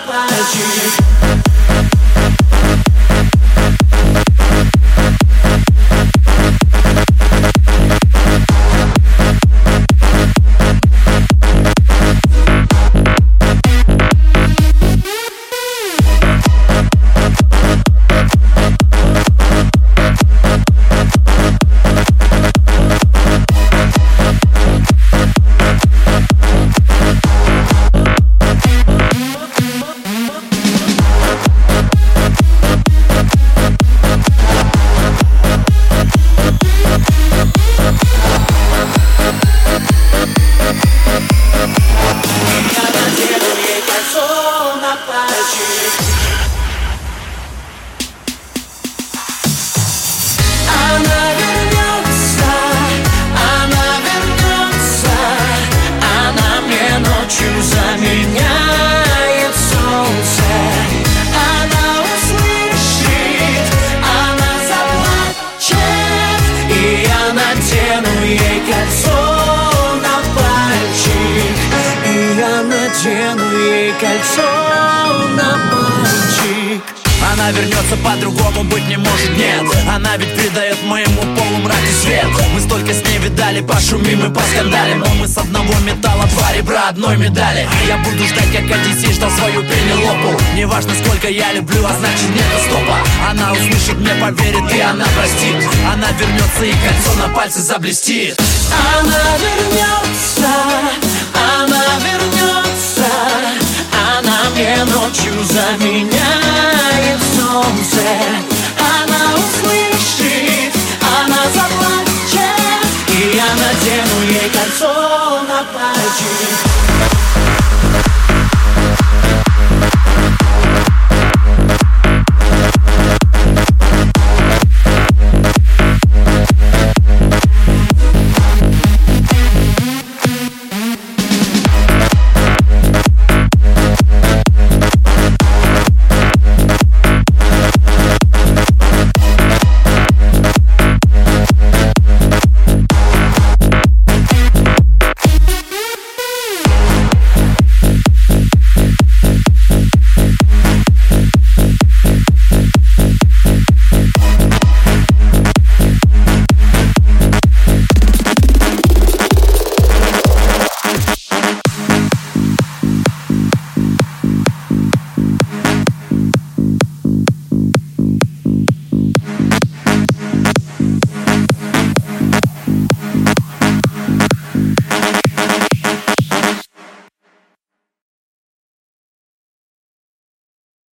пальчик. Заменяет солнце, она услышит, она заплачет, и я надену ей кольцо на пальчик, и я надену ей кольцо на пальчик. Она вернется, по-другому быть не может, нет. Она ведь придает моему полумраку свет. Мы столько с ней видали, пошумим и поскандалим, но мы с одного металла, два ребра одной медали. Я буду ждать, как Одиссей ждал свою Пенелопу. Неважно, сколько я люблю, а значит нету стопа. Она услышит, мне поверит, и она простит. Она вернется, и кольцо на пальце заблестит. Она вернется, она вернется, она мне ночью заменяет солнце. Она услышит, она заплачет, и я надену ей кольцо на пальчик.